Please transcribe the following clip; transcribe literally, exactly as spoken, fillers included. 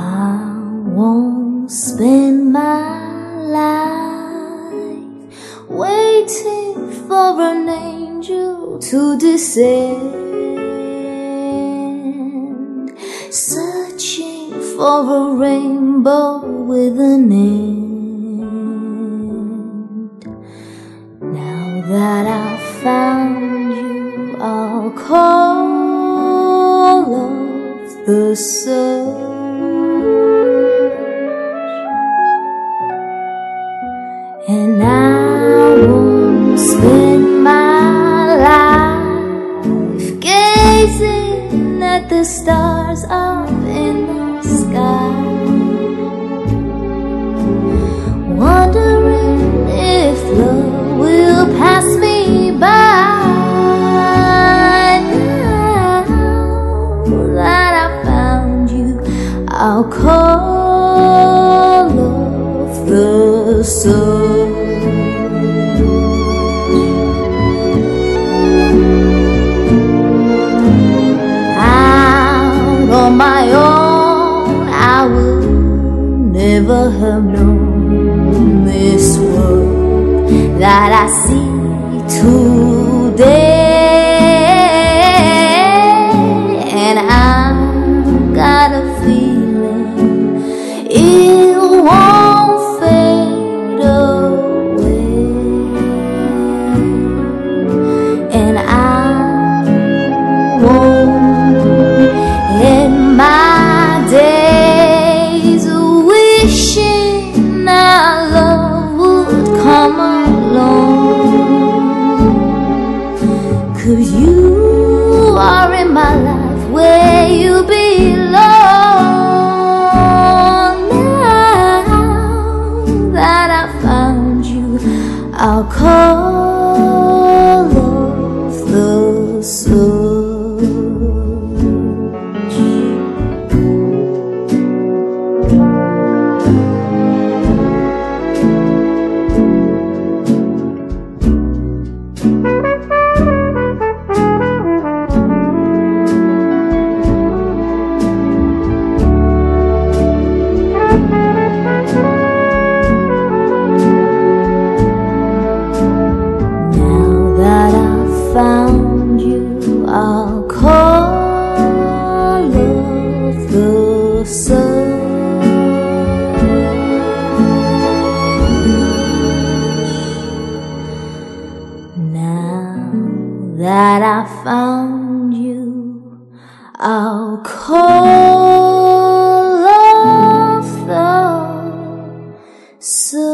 I won't spend my life waiting for an angel to descend, searching for a rainbow with an end. Now that I've found you, I'll call off the search, and I won't spend my life gazing at the stars up in the sky, wondering if love will pass me by. Now that I found you, I'll call off the search. Out on my own, I would never have known this world that I see today. And I've got a feeling it won't fade away, and I won't end my days wishing our love would come along. 'Cause you are in my life where you belong. I'll call off the search. Found you, I'll call off the search. Now that I found you, I'll call off the search.